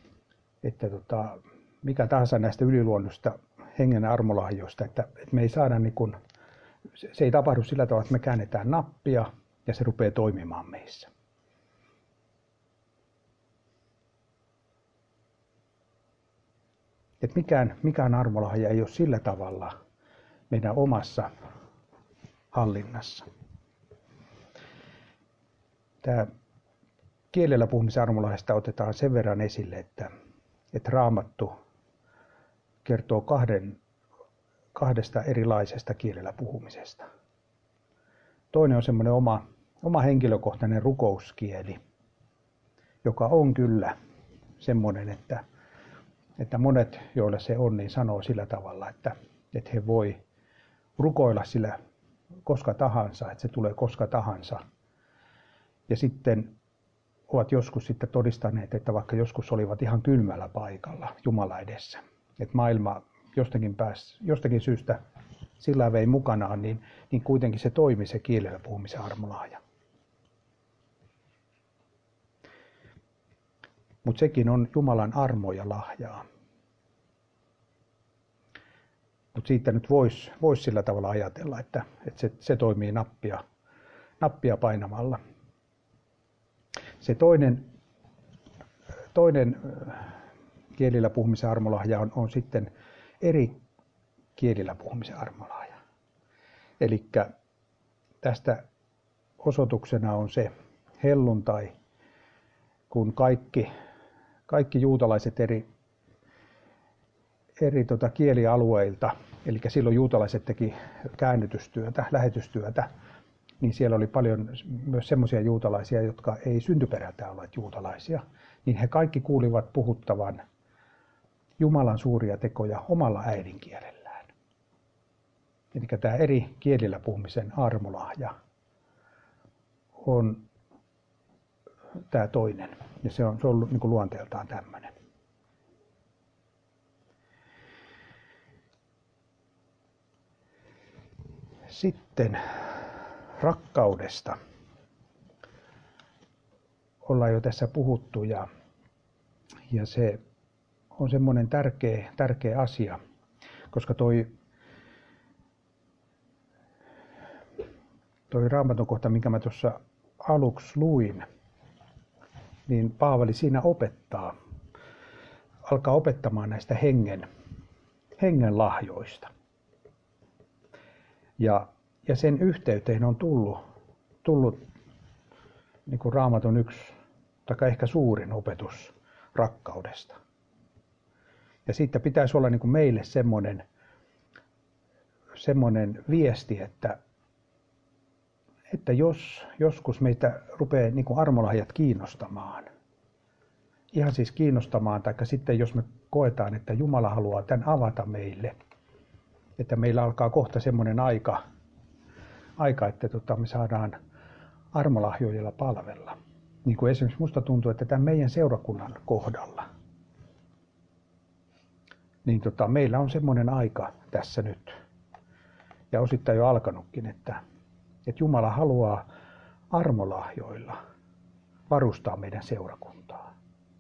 mikä tahansa näistä yliluonnosta hengen armolahjoista, että me ei saada se ei tapahdu sillä tavalla, että me käännetään nappia ja se rupeaa toimimaan meissä. Että mikään armolahja ei ole sillä tavalla meidän omassa hallinnassa. Tämä kielellä puhumisen armolahjasta otetaan sen verran esille, että Raamattu kertoo kahdesta erilaisesta kielellä puhumisesta. Toinen on semmoinen oma henkilökohtainen rukouskieli, joka on kyllä semmoinen, että että monet, joille se on, niin sanoo sillä tavalla, että he voi rukoilla sillä koska tahansa, että se tulee koska tahansa. Ja sitten ovat joskus sitten todistaneet, että vaikka joskus olivat ihan kylmällä paikalla Jumala edessä, että maailma jostakin syystä sillä vei mukanaan, niin kuitenkin se toimi se kielellä puhumisen armolahja. Mutta sekin on Jumalan armo ja lahjaa. Mutta siitä nyt vois sillä tavalla ajatella, että se toimii nappia painamalla. Se toinen kielillä puhumisen armolahja on sitten eri kielillä puhumisen armolahja. Eli tästä osoituksena on se helluntai, kun kaikki juutalaiset eri kielialueilta, eli silloin juutalaiset teki käännytystyötä, lähetystyötä, niin siellä oli paljon myös semmoisia juutalaisia, jotka ei syntyperältään olleet juutalaisia, niin he kaikki kuulivat puhuttavan Jumalan suuria tekoja omalla äidinkielellään. Eli tämä eri kielillä puhumisen armolahja on tämä toinen, ja se on ollut niin kuin luonteeltaan tämmöinen. Sitten rakkaudesta ollaan jo tässä puhuttu ja se on semmoinen tärkeä asia, koska toi Raamatun kohta, minkä mä tuossa aluksi luin, niin Paavali siinä alkaa opettamaan näistä hengen lahjoista. Ja sen yhteyteen on tullut niin kuin Raamatun yksi tai ehkä suurin opetus rakkaudesta. Ja siitä pitäisi olla niin kuin meille semmoinen viesti, että jos joskus meitä rupeaa niin kuin armolahjat kiinnostamaan, ihan siis kiinnostamaan, tai sitten jos me koetaan, että Jumala haluaa tämän avata meille, että meillä alkaa kohta semmoinen aika että me saadaan armolahjoilla palvella. Niin kuin esimerkiksi musta tuntuu, että tämän meidän seurakunnan kohdalla, niin meillä on semmoinen aika tässä nyt, ja osittain jo alkanutkin, että Jumala haluaa armolahjoilla varustaa meidän seurakuntaa.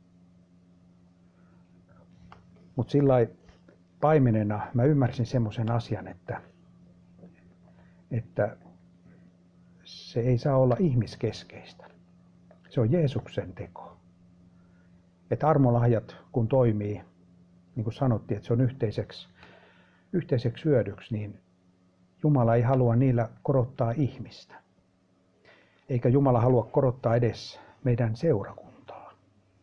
Mutta sillä paimenena mä ymmärsin semmoisen asian, että se ei saa olla ihmiskeskeistä. Se on Jeesuksen teko. Että armolahjat kun toimii, niin kuin sanottiin, että se on yhteiseksi hyödyksi, niin Jumala ei halua niillä korottaa ihmistä. Eikä Jumala halua korottaa edes meidän seurakuntaa.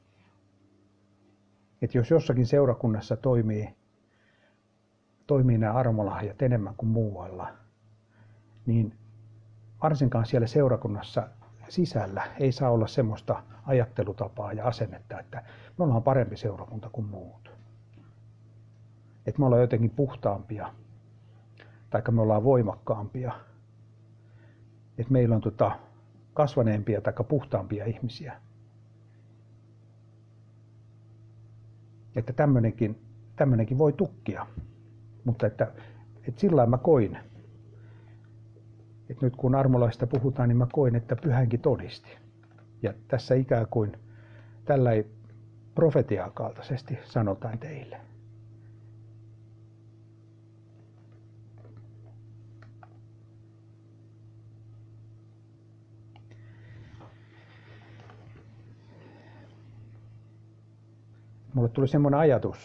Että jos jossakin seurakunnassa toimii nämä armolahjat enemmän kuin muualla, niin varsinkaan siellä seurakunnassa sisällä ei saa olla semmoista ajattelutapaa ja asennetta, että me ollaan parempi seurakunta kuin muut. Että me ollaan jotenkin puhtaampia, tai me ollaan voimakkaampia. Että meillä on kasvaneempia tai puhtaampia ihmisiä. Että tämmöinenkin voi tukkia. Mutta että sillä lailla mä koin, että nyt kun armolaista puhutaan, niin mä koin, että pyhänkin todisti. Ja tässä ikään kuin tällä ei profetiaa kaltaisesti sanotaan teille. Mulle tuli semmoinen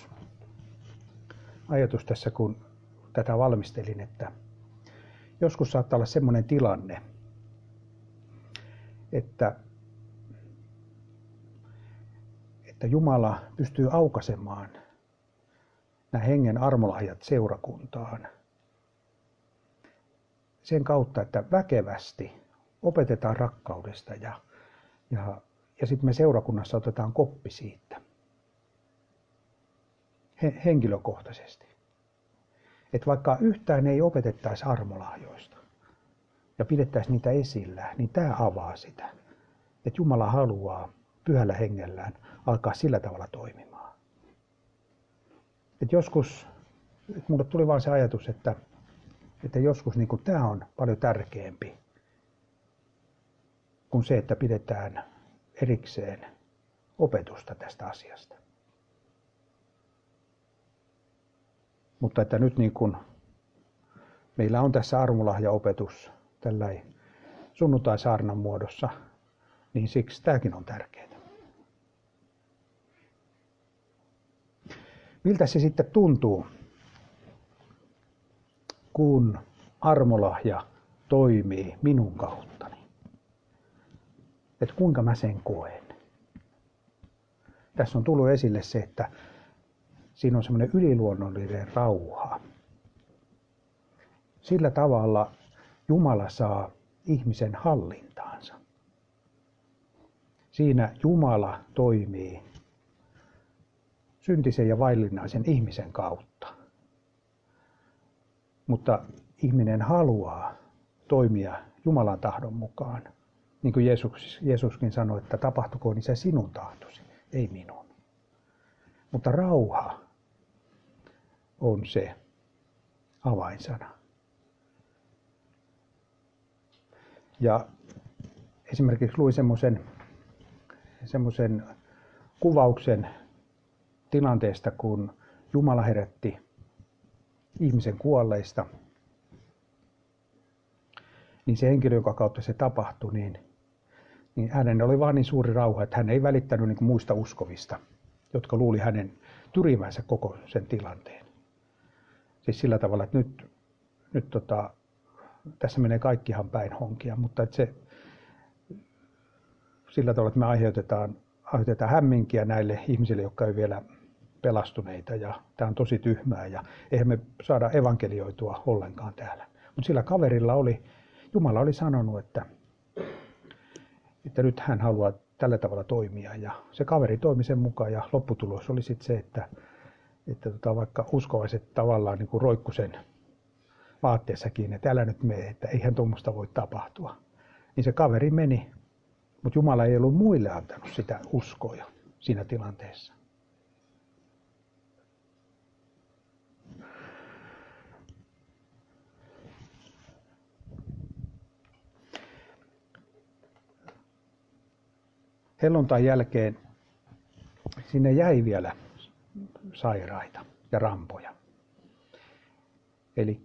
ajatus tässä, kun tätä valmistelin, että joskus saattaa olla semmoinen tilanne, että Jumala pystyy aukaisemaan nämä hengen armolahjat seurakuntaan sen kautta, että väkevästi opetetaan rakkaudesta ja sitten me seurakunnassa otetaan koppi siitä. henkilökohtaisesti. Että vaikka yhtään ei opetettaisi armolahjoista ja pidettäisiin niitä esillä, niin tämä avaa sitä. Että Jumala haluaa pyhällä hengellään alkaa sillä tavalla toimimaan. Että joskus, mulle tuli vaan se ajatus, että joskus niin tämä on paljon tärkeämpi kuin se, että pidetään erikseen opetusta tästä asiasta. Mutta että nyt niin kuin meillä on tässä armolahjaopetus tällainen sunnuntai-saarnan muodossa, niin siksi tämäkin on tärkeää. Miltä se sitten tuntuu, kun armolahja toimii minun kauttani? Että kuinka mä sen koen? Tässä on tullut esille se, että siinä on semmoinen yliluonnollinen rauha. Sillä tavalla Jumala saa ihmisen hallintaansa. Siinä Jumala toimii syntisen ja vaillinaisen ihmisen kautta. Mutta ihminen haluaa toimia Jumalan tahdon mukaan. Niin kuin Jeesuskin sanoi, että tapahtukoon niin se sinun tahtosi, ei minun. Mutta rauha on se avainsana. Ja esimerkiksi luin semmoisen kuvauksen tilanteesta, kun Jumala herätti ihmisen kuolleista, niin se henkilö, joka kautta se tapahtui, niin hänellä oli vaan niin suuri rauha, että hän ei välittänyt niin kuin muista uskovista, jotka luuli hänen tyrimänsä koko sen tilanteen. Siis sillä tavalla, että nyt tässä menee kaikkihan päin honkia, mutta että se sillä tavalla, että me aiheutetaan hämminkiä näille ihmisille, jotka ei vielä pelastuneita, ja tämä on tosi tyhmää ja eihän me saada evankelioitua ollenkaan täällä. Mutta sillä kaverilla Jumala oli sanonut, että nyt hän haluaa tällä tavalla toimia, ja se kaveri toimi sen mukaan, ja lopputulos oli sitten se, että vaikka uskovaiset tavallaan niin kuin roikku sen vaatteessakin, että älä nyt mene, että eihän tuommoista voi tapahtua. Niin se kaveri meni, mutta Jumala ei ollut muille antanut sitä uskoa siinä tilanteessa. Helluntain jälkeen sinne jäi vielä sairaita ja rampoja. Eli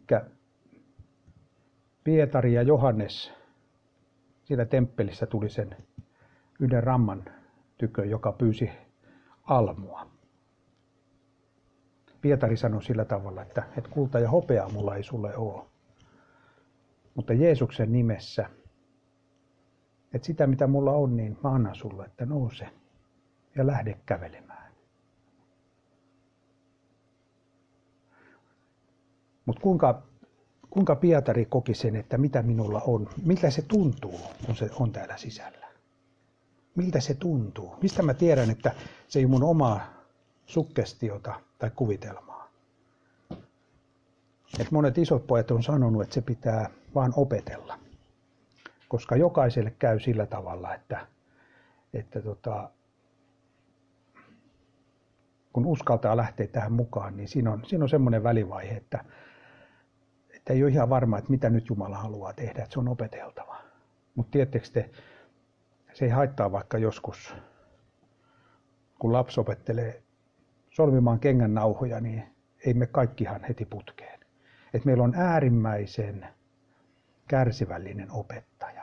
Pietari ja Johannes siellä temppelissä tuli sen yhden ramman tykö, joka pyysi almua. Pietari sanoi sillä tavalla, että kulta ja hopeaa mulla ei sulle ole, mutta Jeesuksen nimessä, että sitä mitä mulla on, niin mä annan sulle, että nouse ja lähde kävelemään. Mutta kuinka Pietari koki sen, että mitä minulla on, miltä se tuntuu, kun se on täällä sisällä? Miltä se tuntuu? Mistä mä tiedän, että se ei mun omaa suggestiota tai kuvitelmaa? Et monet isot pojat on sanonut, että se pitää vaan opetella. Koska jokaiselle käy sillä tavalla, että kun uskaltaa lähteä tähän mukaan, niin siinä on semmoinen välivaihe, että ei ole ihan varma, että mitä nyt Jumala haluaa tehdä, että se on opeteltava. Mutta tiedättekö te, se ei haittaa vaikka joskus, kun lapsi opettelee solmimaan kengän nauhoja, niin ei me kaikkihan heti putkeen. Et meillä on äärimmäisen kärsivällinen opettaja.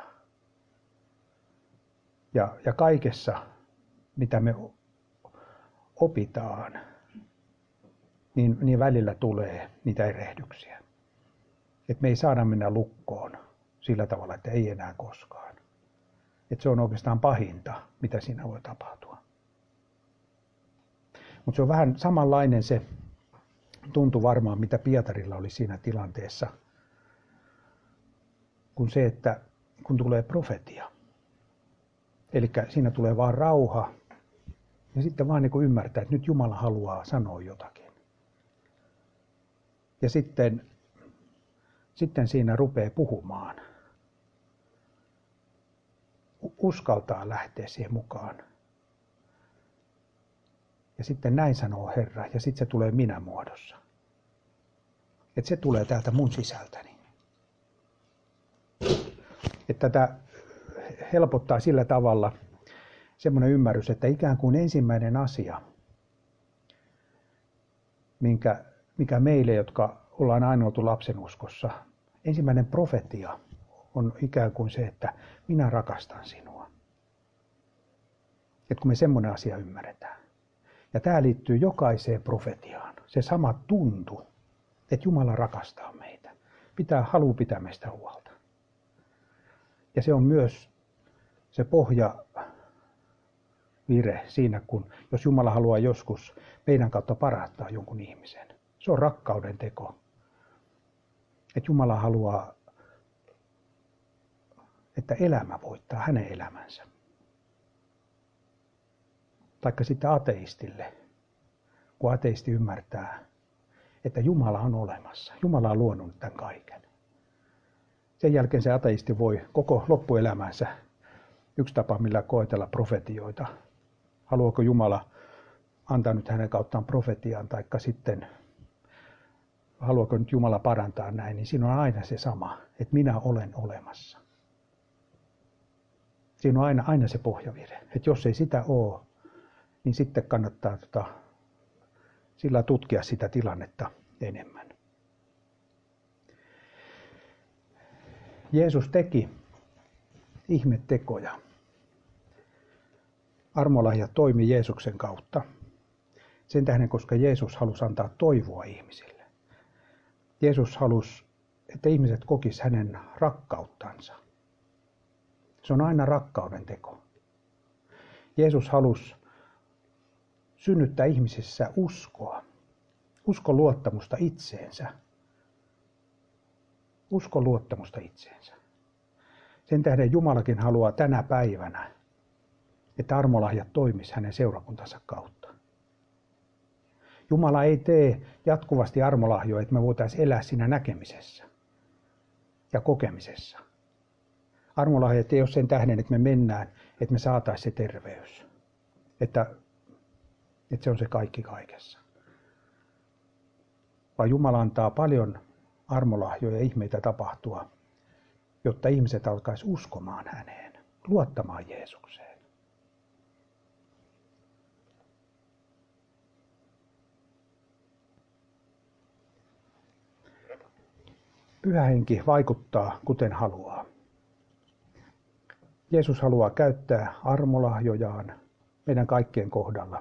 Ja kaikessa, mitä me opitaan, niin välillä tulee niitä erehdyksiä. Että me ei saada mennä lukkoon sillä tavalla, että ei enää koskaan. Että se on oikeastaan pahinta, mitä siinä voi tapahtua. Mutta se on vähän samanlainen se tuntu varmaan, mitä Pietarilla oli siinä tilanteessa, kuin se, että kun tulee profetia. Eli siinä tulee vaan rauha ja sitten vaan niin kuin ymmärtää, että nyt Jumala haluaa sanoa jotakin. Ja sitten siinä rupeaa puhumaan. Uskaltaa lähteä siihen mukaan. Ja sitten näin sanoo Herra, ja sitten se tulee minä-muodossa. Että se tulee täältä mun sisältäni. Että tätä helpottaa sillä tavalla semmoinen ymmärrys, että ikään kuin ensimmäinen asia, mikä meille, jotka ollaan aina oltu lapsenuskossa, ensimmäinen profetia on ikään kuin se, että minä rakastan sinua. Että kun me semmoinen asia ymmärretään. Ja tämä liittyy jokaiseen profetiaan. Se sama tuntu, että Jumala rakastaa meitä. Haluaa pitää meistä huolta. Ja se on myös se pohjavire siinä, jos Jumala haluaa joskus meidän kautta parantaa jonkun ihmisen. Se on rakkauden teko. Että Jumala haluaa, että elämä voittaa hänen elämänsä. Taikka sitten ateistille, kun ateisti ymmärtää, että Jumala on olemassa. Jumala on luonut tämän kaiken. Sen jälkeen se ateisti voi koko loppuelämänsä, yksi tapa millä koetella profetioita. Haluaako Jumala antaa nyt hänen kauttaan profetian, taikka sitten haluaako nyt Jumala parantaa näin, niin siinä on aina se sama, että minä olen olemassa. Siinä on aina se pohjavire, että jos ei sitä ole, niin sitten kannattaa sillä tutkia sitä tilannetta enemmän. Jeesus teki ihmetekoja. Armolahja toimi Jeesuksen kautta. Sen tähden, koska Jeesus halusi antaa toivoa ihmisille. Jeesus halusi, että ihmiset kokisivat hänen rakkauttansa. Se on aina rakkauden teko. Jeesus halusi synnyttää ihmisissä uskoa. Uskon luottamusta itseensä. Uskon luottamusta itseensä. Sen tähden Jumalakin haluaa tänä päivänä, että armolahjat toimisi hänen seurakuntansa kautta. Jumala ei tee jatkuvasti armolahjoja, että me voitaisiin elää siinä näkemisessä ja kokemisessa. Armolahjat ei ole sen tähden, että me mennään, että me saataisiin se terveys. Että se on se kaikki kaikessa. Vaan Jumala antaa paljon armolahjoja ja ihmeitä tapahtua, jotta ihmiset alkaisivat uskomaan häneen, luottamaan Jeesukseen. Pyhä Henki vaikuttaa kuten haluaa. Jeesus haluaa käyttää armolahjojaan meidän kaikkien kohdalla.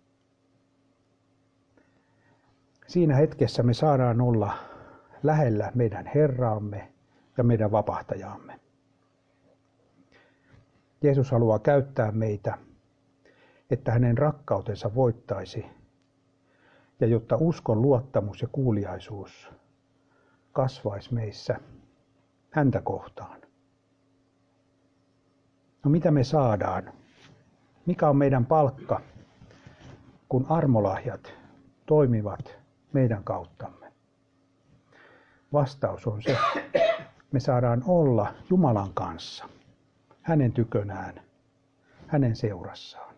Siinä hetkessä me saadaan olla lähellä meidän Herraamme ja meidän vapahtajaamme. Jeesus haluaa käyttää meitä, että hänen rakkautensa voittaisi ja jotta uskon luottamus ja kuuliaisuus kasvaisi meissä häntä kohtaan. No mitä me saadaan? Mikä on meidän palkka, kun armolahjat toimivat meidän kauttamme? Vastaus on se, me saadaan olla Jumalan kanssa, hänen tykönään, hänen seurassaan.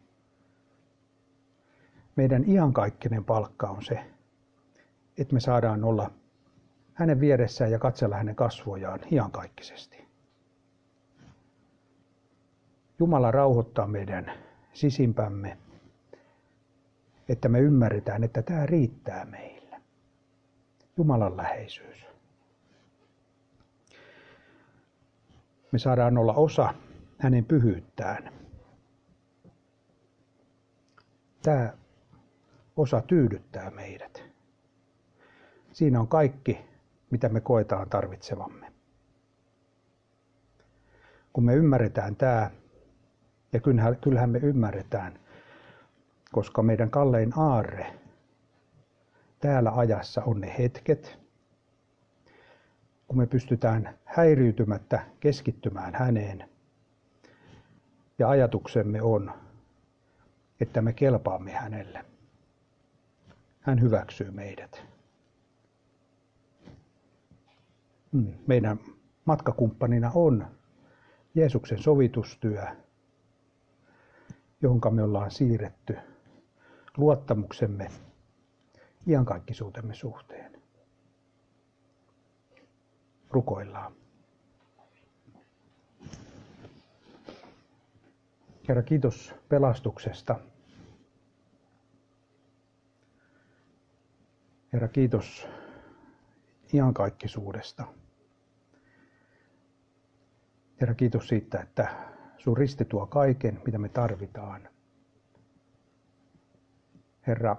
Meidän iankaikkinen palkka on se, että me saadaan olla hänen vieressään ja katsella hänen kasvojaan iankaikkisesti. Jumala rauhoittaa meidän sisimpämme, että me ymmärretään, että tämä riittää meille. Jumalan läheisyys. Me saadaan olla osa hänen pyhyyttään. Tämä osa tyydyttää meidät. Siinä on kaikki, mitä me koetaan tarvitsevamme. Kun me ymmärretään tämä, ja kyllähän me ymmärretään, koska meidän kallein aarre täällä ajassa on ne hetket, kun me pystytään häiriytymättä keskittymään häneen. Ja ajatuksemme on, että me kelpaamme hänelle. Hän hyväksyy meidät. meidän matkakumppanina on Jeesuksen sovitustyö, johon me ollaan siirretty luottamuksemme iankaikkisuutemme suhteen. Rukoillaan. Herra, kiitos pelastuksesta. Herra, kiitos iankaikkisuudesta. Herra, kiitos siitä, että sun risti tuo kaiken, mitä me tarvitaan. Herra,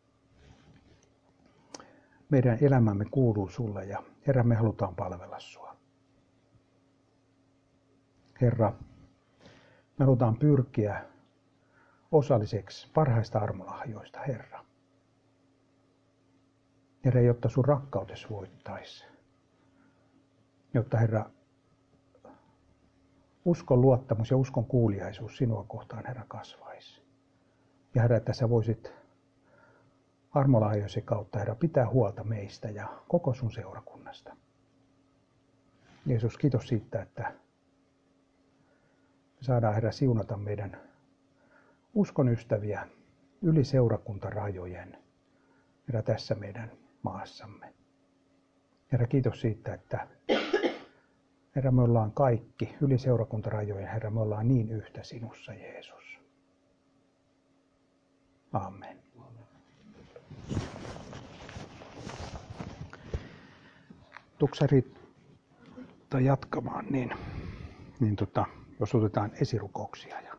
meidän elämämme kuuluu sulle ja Herra, me halutaan palvella sua. Herra, me halutaan pyrkiä osalliseksi parhaista armolahjoista, Herra. Herra, jotta sun rakkautes voittaisi. Jotta, Herra, uskon luottamus ja uskon kuuliaisuus sinua kohtaan, Herra, kasvaisi. Ja Herra, että sä voisit armolahjoisi kautta, Herra, pitää huolta meistä ja koko sun seurakunnasta. Jeesus, kiitos siitä, että me saadaan, Herra, siunata meidän uskon ystäviä yli seurakuntarajojen, Herra, tässä meidän maassamme. Herra, kiitos siitä, että Herra, me ollaan kaikki yli seurakuntarajojen, Herra, me ollaan niin yhtä sinussa, Jeesus. Amen. Tuksari jatkamaan, niin jos otetaan esirukouksia.